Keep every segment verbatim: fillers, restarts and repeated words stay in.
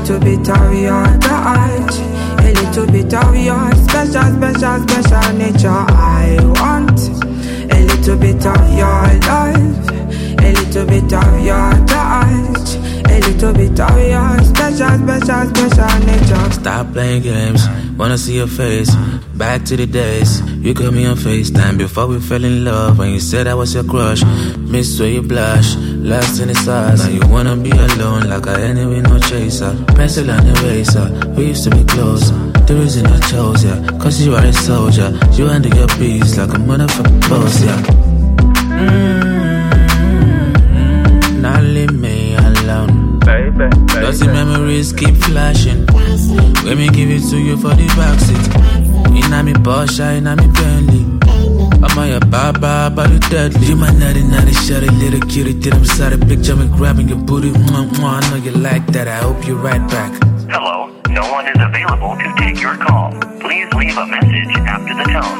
little bit of your touch, a little bit of your special, special, special nature. I want a little bit of your love, a little bit of your touch, a little bit of your special, special, special nature. Stop playing games, wanna see your face. Back to the days, you called me on FaceTime before we fell in love. When you said I was your crush, miss where you blush, lost in the stars. Now you wanna be alone like I ain't with no chaser. Pencil and eraser, we used to be close. The reason I chose ya, yeah, cause you are a soldier. You handle your peace like a motherfucking boss, yeah. Mm-hmm. Now leave me alone, baby, baby. Dirty memories keep flashing. Let me give it to you for the backseat. Inna me Porsche, inna me Bentley. I'm on your baba, but you deadly. You my naughty, naughty, shawty, little cutie. Did I'm sorry, picture me grabbing your booty. Mwah, mwah, I know you like that, I hope you're right back. Hello, no one is available to take your call. Please leave a message after the tone.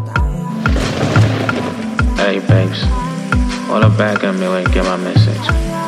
Hey babes, what up back at me when you get my message?